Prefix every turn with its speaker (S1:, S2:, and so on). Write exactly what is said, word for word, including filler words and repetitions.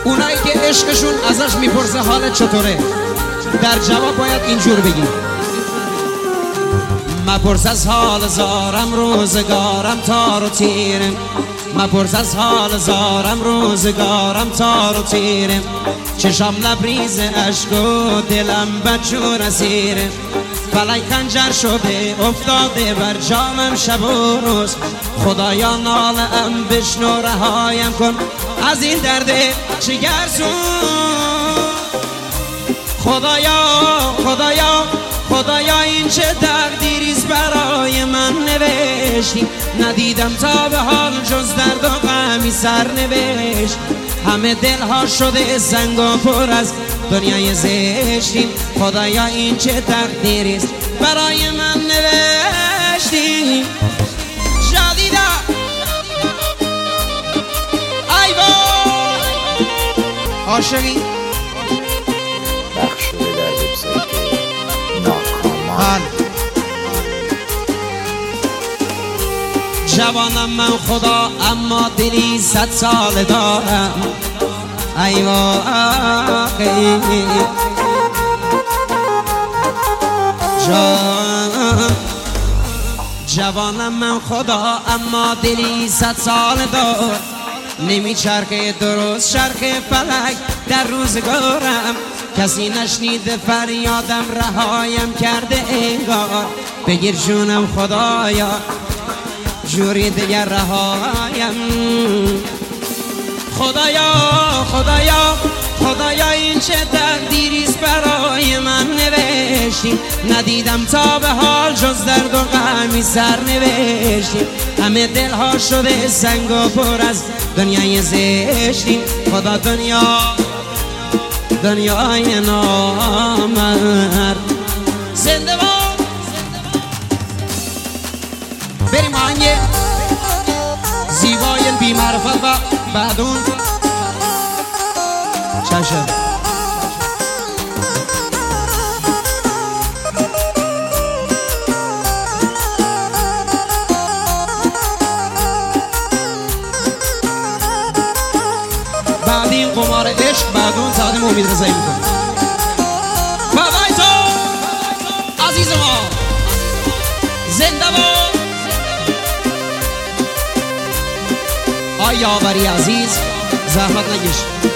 S1: اونایی که عشقشون ازش میپرسه حالت چطوره، در جواب باید اینجور بگی: مپرس از حال زارم روزگارم تار و تیرم، مپرس از حال زارم روزگارم تار و تیرم، چشام لبریز عشق و دلم بچور اسیرم، فلک خنجر شده افتاده بر جامم شب و روز، خدایا ناله ام بشنو رهایم کن از این درد جگرسوز. خدایا خدایا خدایا این چه تقدیریست برای من نوشتی، ندیدم تا به حال جز درد و غمی سرنوشت، همه دلها شده سنگ و پر از دنیای زشتی، خدایا این چه تقدیریست برای من نوشتی. جدیده ای وای عاشقی
S2: بخش شده در وبسایت ناکامان.
S1: جوانم من خدا اما دلی صد سال دارم، ای واقعی جان. جوانم من خدا اما دلی صد سال دار، نمی چرخه درست چرخ فلک در روزگارم، کسی نشنیده فریادم رهایم کرده انگار، بگیر جونم خدایا جوری دیگر رهایم. خدایا خدایا خدایا این چه تقدیریست برای من نوشتی، ندیدم تا به حال جز درد و غمی سرنوشتی، همه دلها شده سنگ و پر از دنیای زشتی، خدا دنیا دنیای نامرد. زنده باد. بریم آهنگ زیبای بی معرفت و بعدون چشم. بعد این قمار عشق بعدون تقدیم امید رضایی میکنم. فدای تو عزیز ما، زنده باد. آی یاوری عزیز زحمت نکش.